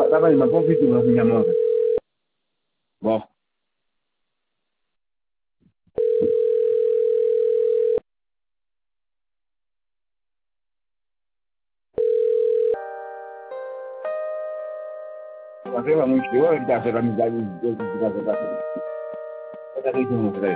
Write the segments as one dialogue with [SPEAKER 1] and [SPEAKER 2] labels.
[SPEAKER 1] Papa, il m'a pas vu tout le monde. Bon. Après, on va faire la mise à jour de la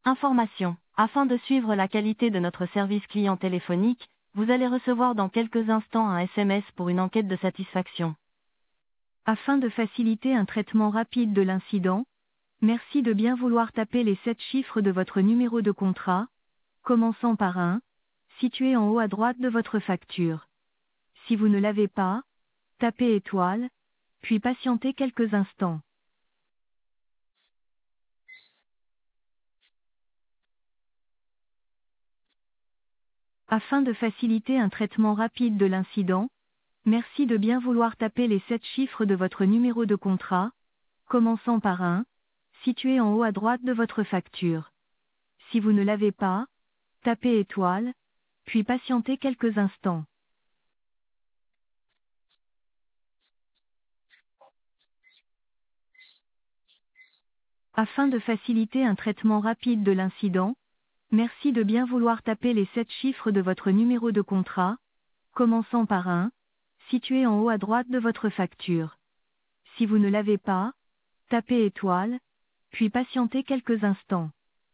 [SPEAKER 2] Information. Afin de suivre la qualité de notre service client téléphonique, vous allez recevoir dans quelques instants un SMS pour une enquête de satisfaction. Afin de faciliter un traitement rapide de l'incident, merci de bien vouloir taper les 7 chiffres de votre numéro de contrat, commençant par un, situé en haut à droite de votre facture. Si vous ne l'avez pas, tapez étoile, puis patientez quelques instants. Afin de faciliter un traitement rapide de l'incident, merci de bien vouloir taper les 7 chiffres de votre numéro de contrat, commençant par un, situé en haut à droite de votre facture. Si vous ne l'avez pas, tapez étoile, puis patientez quelques instants. Afin de faciliter un traitement rapide de l'incident, merci de bien vouloir taper les 7 chiffres de votre numéro de contrat, commençant par un, situé en haut à droite de votre facture. Si vous ne l'avez pas, tapez étoile, puis patientez quelques instants.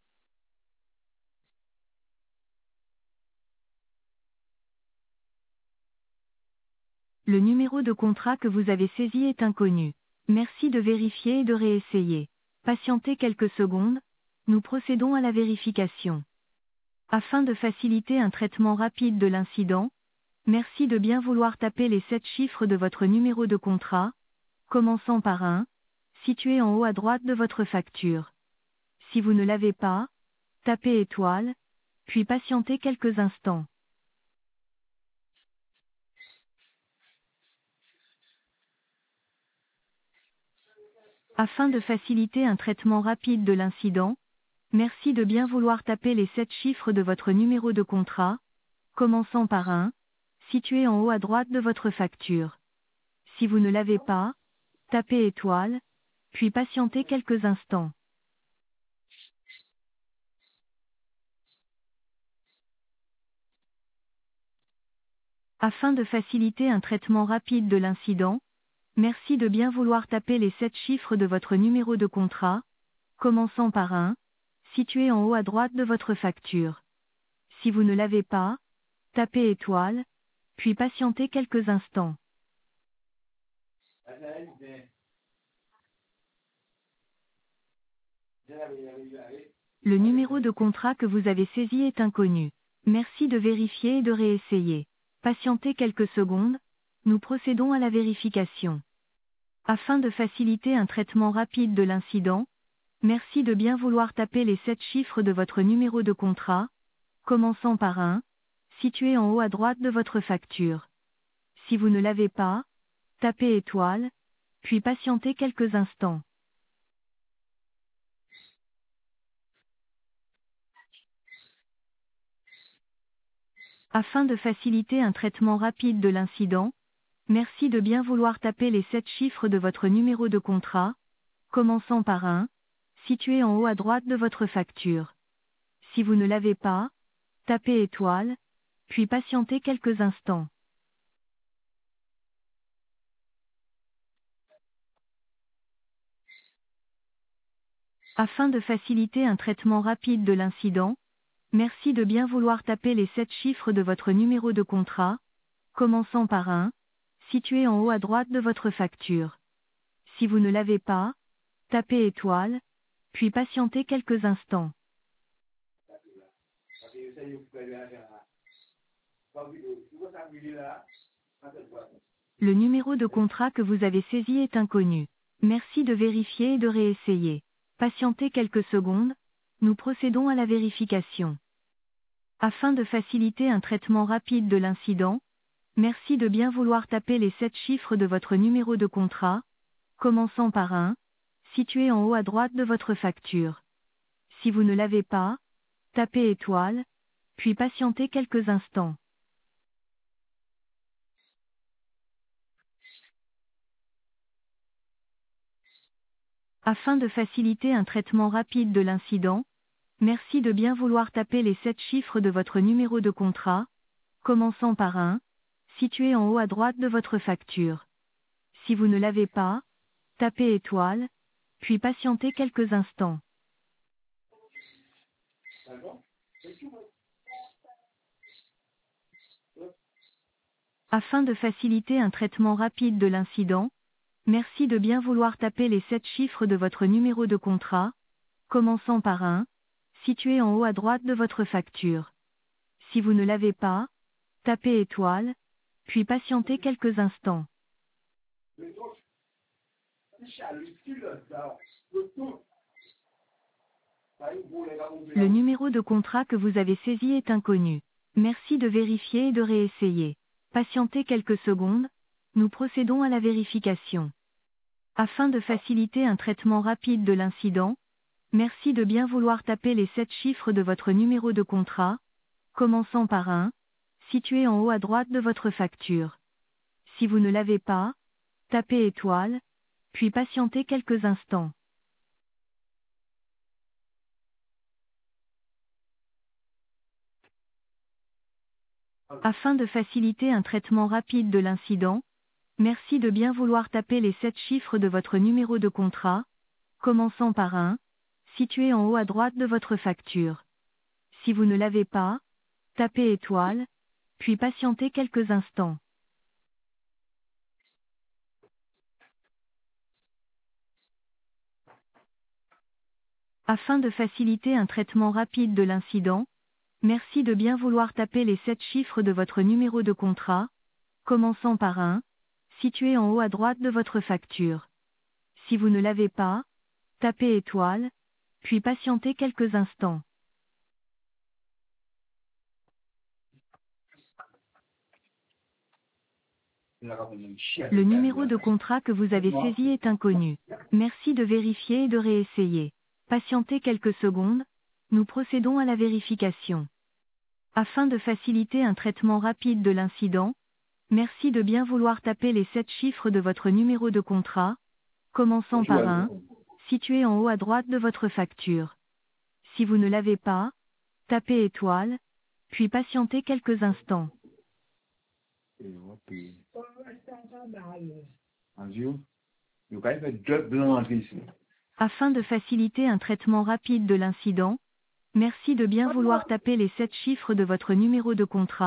[SPEAKER 2] Le numéro de contrat que vous avez saisi est inconnu. Merci de vérifier et de réessayer. Patientez quelques secondes, nous procédons à la vérification. Afin de faciliter un traitement rapide de l'incident, merci de bien vouloir taper les 7 chiffres de votre numéro de contrat, commençant par un, situé en haut à droite de votre facture. Si vous ne l'avez pas, tapez étoile, puis patientez quelques instants. Afin de faciliter un traitement rapide de l'incident, merci de bien vouloir taper les 7 chiffres de votre numéro de contrat, commençant par un, situé en haut à droite de votre facture. Si vous ne l'avez pas, tapez étoile, puis patientez quelques instants. Afin de faciliter un traitement rapide de l'incident, merci de bien vouloir taper les 7 chiffres de votre numéro de contrat, commençant par un, situé en haut à droite de votre facture. Si vous ne l'avez pas, tapez étoile, puis patientez quelques instants. Le numéro de contrat que vous avez saisi est inconnu. Merci de vérifier et de réessayer. Patientez quelques secondes, nous procédons à la vérification. Afin de faciliter un traitement rapide de l'incident, merci de bien vouloir taper les 7 chiffres de votre numéro de contrat, commençant par un, situé en haut à droite de votre facture. Si vous ne l'avez pas, tapez étoile, puis patientez quelques instants. Afin de faciliter un traitement rapide de l'incident, merci de bien vouloir taper les 7 chiffres de votre numéro de contrat, commençant par un, situé en haut à droite de votre facture. Si vous ne l'avez pas, tapez étoile, puis patientez quelques instants. Afin de faciliter un traitement rapide de l'incident, merci de bien vouloir taper les 7 chiffres de votre numéro de contrat, commençant par un, situé en haut à droite de votre facture. Si vous ne l'avez pas, tapez étoile, puis patientez quelques instants. Le numéro de contrat que vous avez saisi est inconnu. Merci de vérifier et de réessayer. Patientez quelques secondes, nous procédons à la vérification. Afin de faciliter un traitement rapide de l'incident, merci de bien vouloir taper les 7 chiffres de votre numéro de contrat, commençant par un, situé en haut à droite de votre facture. Si vous ne l'avez pas, tapez étoile, puis patientez quelques instants. Afin de faciliter un traitement rapide de l'incident, merci de bien vouloir taper les 7 chiffres de votre numéro de contrat, commençant par un, situé en haut à droite de votre facture. Si vous ne l'avez pas, tapez étoile, puis patientez quelques instants. Afin de faciliter un traitement rapide de l'incident, merci de bien vouloir taper les 7 chiffres de votre numéro de contrat, commençant par 1, situé en haut à droite de votre facture. Si vous ne l'avez pas, tapez étoile, puis patientez quelques instants. Le numéro de contrat que vous avez saisi est inconnu. Merci de vérifier et de réessayer. Patientez quelques secondes, nous procédons à la vérification. Afin de faciliter un traitement rapide de l'incident, merci de bien vouloir taper les 7 chiffres de votre numéro de contrat, commençant par 1, situé en haut à droite de votre facture. Si vous ne l'avez pas, tapez étoile, puis patientez quelques instants. Afin de faciliter un traitement rapide de l'incident, merci de bien vouloir taper les 7 chiffres de votre numéro de contrat, commençant par 1, situé en haut à droite de votre facture. Si vous ne l'avez pas, tapez étoile, puis patientez quelques instants. Afin de faciliter un traitement rapide de l'incident, merci de bien vouloir taper les 7 chiffres de votre numéro de contrat, commençant par 1, situé en haut à droite de votre facture. Si vous ne l'avez pas, tapez étoile, puis patientez quelques instants. Le numéro de contrat que vous avez saisi est inconnu. Merci de vérifier et de réessayer. Patientez quelques secondes, nous procédons à la vérification. Afin de faciliter un traitement rapide de l'incident, merci de bien vouloir taper les 7 chiffres de votre numéro de contrat, commençant par 1, situé en haut à droite de votre facture. Si vous ne l'avez pas, tapez étoile, puis patientez quelques instants. Afin de faciliter un traitement rapide de l'incident, merci de bien vouloir taper les 7 chiffres de votre numéro de contrat,